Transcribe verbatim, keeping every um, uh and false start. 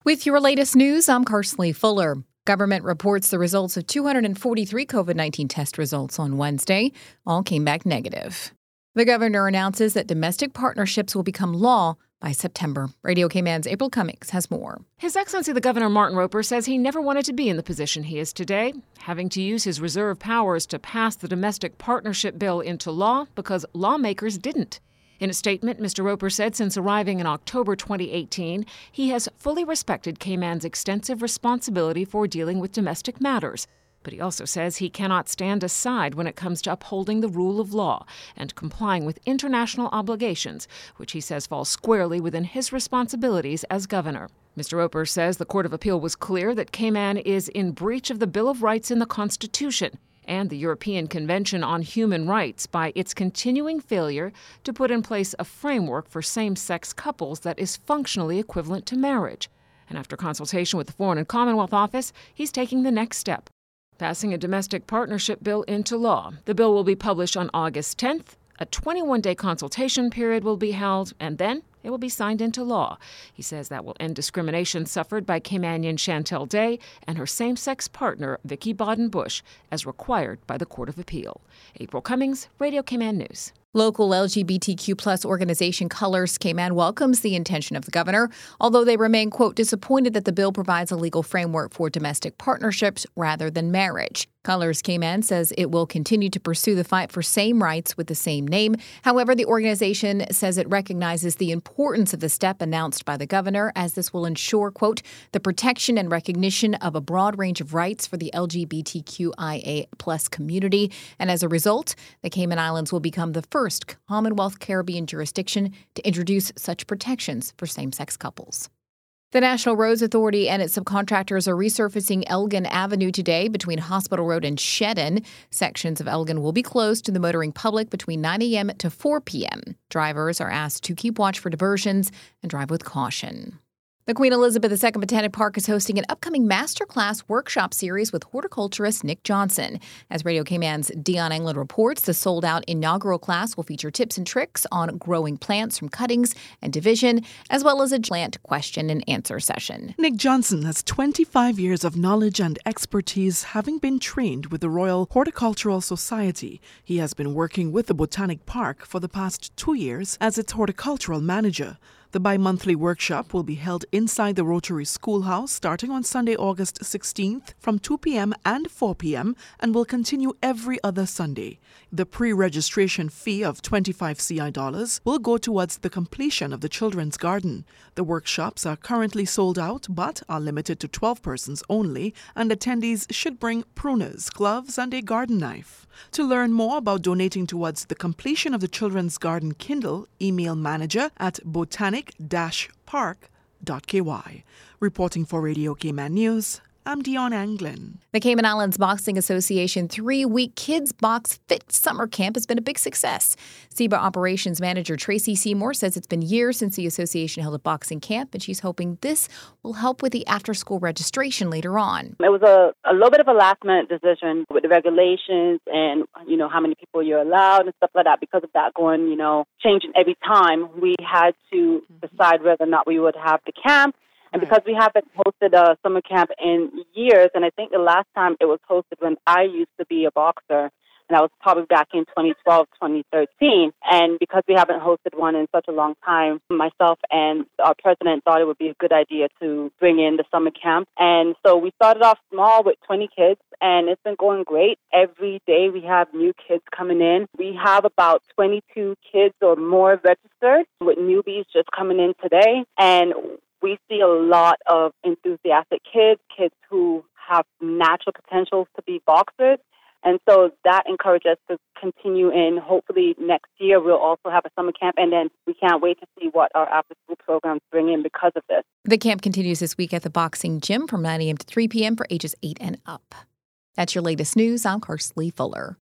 With your latest news, I'm Karsley Fuller. Government reports the results of two hundred forty-three COVID nineteen test results on Wednesday. All came back negative. The governor announces that domestic partnerships will become law by September. Radio K-Man's April Cummings has more. His Excellency the Governor Martin Roper says he never wanted to be in the position he is today, having to use his reserve powers to pass the domestic partnership bill into law because lawmakers didn't. In a statement, Mister Roper said since arriving in October twenty eighteen, he has fully respected Cayman's extensive responsibility for dealing with domestic matters. But he also says he cannot stand aside when it comes to upholding the rule of law and complying with international obligations, which he says fall squarely within his responsibilities as governor. Mister Roper says the Court of Appeal was clear that Cayman is in breach of the Bill of Rights in the Constitution and the European Convention on Human Rights by its continuing failure to put in place a framework for same-sex couples that is functionally equivalent to marriage. And after consultation with the Foreign and Commonwealth Office, he's taking the next step, passing a domestic partnership bill into law. The bill will be published on August tenth. A twenty-one day consultation period will be held, and then it will be signed into law. He says that will end discrimination suffered by Caymanian Chantel Day and her same-sex partner, Vicky Baden-Bush, as required by the Court of Appeal. April Cummings, Radio Cayman News. Local L G B T Q plus organization Colors Cayman welcomes the intention of the governor, although they remain, quote, disappointed that the bill provides a legal framework for domestic partnerships rather than marriage. Colors Cayman says it will continue to pursue the fight for same rights with the same name. However, the organization says it recognizes the importance of the step announced by the governor, as this will ensure, quote, the protection and recognition of a broad range of rights for the L G B T Q I A plus community. And as a result, the Cayman Islands will become the first Commonwealth Caribbean jurisdiction to introduce such protections for same-sex couples. The National Roads Authority and its subcontractors are resurfacing Elgin Avenue today between Hospital Road and Shedden. Sections of Elgin will be closed to the motoring public between nine a.m. to four p.m. Drivers are asked to keep watch for diversions and drive with caution. The Queen Elizabeth the Second Botanic Park is hosting an upcoming masterclass workshop series with horticulturist Nick Johnson. As Radio Cayman's Dion England reports, the sold-out inaugural class will feature tips and tricks on growing plants from cuttings and division, as well as a plant question and answer session. Nick Johnson has twenty-five years of knowledge and expertise, having been trained with the Royal Horticultural Society. He has been working with the Botanic Park for the past two years as its horticultural manager. The bi-monthly workshop will be held inside the Rotary Schoolhouse starting on Sunday, August sixteenth from two p.m. and four p.m. and will continue every other Sunday. The pre-registration fee of twenty-five C I dollars will go towards the completion of the children's garden. The workshops are currently sold out but are limited to twelve persons only, and attendees should bring pruners, gloves, and a garden knife. To learn more about donating towards the completion of the children's garden Kindle, email manager at botanic dash park dot k y. Reporting for Radio Cayman News, I'm Dion Anglin. The Cayman Islands Boxing Association three-week Kids Box Fit Summer Camp has been a big success. S E B A Operations Manager Tracy Seymour says it's been years since the association held a boxing camp, and she's hoping this will help with the after-school registration later on. It was a, a little bit of a last-minute decision with the regulations and, you know, how many people you're allowed and stuff like that. Because of that going, you know, changing every time, we had to decide whether or not we would have the camp. And because we haven't hosted a summer camp in years, and I think the last time it was hosted when I used to be a boxer, and that was probably back in twenty twelve, twenty thirteen. And because we haven't hosted one in such a long time, myself and our president thought it would be a good idea to bring in the summer camp. And so we started off small with twenty kids, and it's been going great. Every day we have new kids coming in. We have about twenty-two kids or more registered, with newbies just coming in today. And we see a lot of enthusiastic kids, kids who have natural potential to be boxers. And so that encourages us to continue in. Hopefully next year we'll also have a summer camp, and then we can't wait to see what our after-school programs bring in because of this. The camp continues this week at the boxing gym from nine a.m. to three p.m. for ages eight and up. That's your latest news. I'm Karsley Fuller.